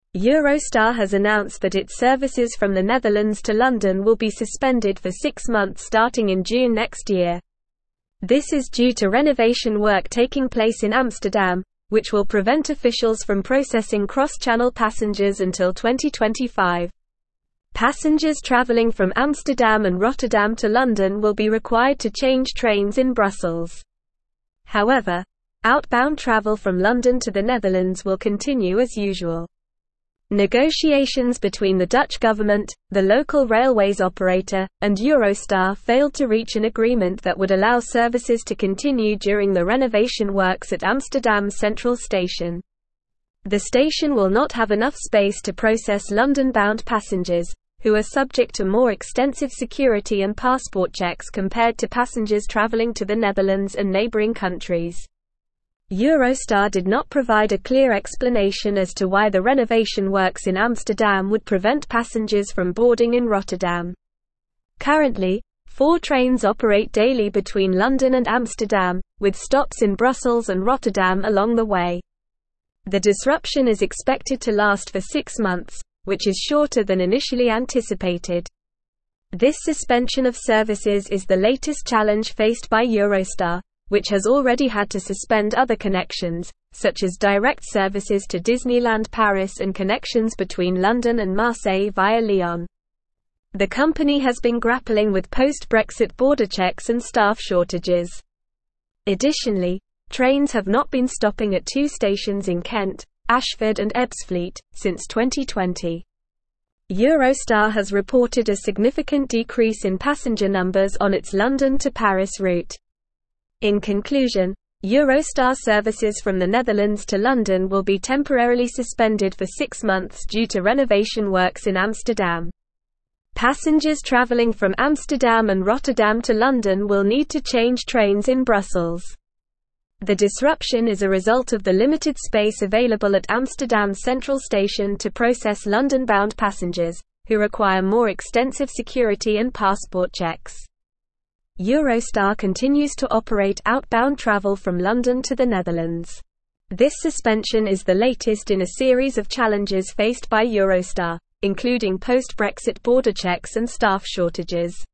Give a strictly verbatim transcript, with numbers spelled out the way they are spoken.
Eurostar has announced that its services from the Netherlands to London will be suspended for six months starting in June next year. This is due to renovation work taking place in Amsterdam, which will prevent officials from processing cross-channel passengers until twenty twenty-five. Passengers traveling from Amsterdam and Rotterdam to London will be required to change trains in Brussels. However, outbound travel from London to the Netherlands will continue as usual. Negotiations between the Dutch government, the local railways operator, and Eurostar failed to reach an agreement that would allow services to continue during the renovation works at Amsterdam Central Station. The station will not have enough space to process London-bound passengers, who are subject to more extensive security and passport checks compared to passengers traveling to the Netherlands and neighboring countries. Eurostar did not provide a clear explanation as to why the renovation works in Amsterdam would prevent passengers from boarding in Rotterdam. Currently, four trains operate daily between London and Amsterdam, with stops in Brussels and Rotterdam along the way. The disruption is expected to last for six months, which is shorter than initially anticipated. This suspension of services is the latest challenge faced by Eurostar, which has already had to suspend other connections, such as direct services to Disneyland Paris and connections between London and Marseille via Lyon. The company has been grappling with post-Brexit border checks and staff shortages. Additionally, trains have not been stopping at two stations in Kent, Ashford and Ebbsfleet, since twenty twenty. Eurostar has reported a significant decrease in passenger numbers on its London to Paris route. In conclusion, Eurostar services from the Netherlands to London will be temporarily suspended for six months due to renovation works in Amsterdam. Passengers traveling from Amsterdam and Rotterdam to London will need to change trains in Brussels. The disruption is a result of the limited space available at Amsterdam Central Station to process London-bound passengers, who require more extensive security and passport checks. Eurostar continues to operate outbound travel from London to the Netherlands. This suspension is the latest in a series of challenges faced by Eurostar, including post-Brexit border checks and staff shortages.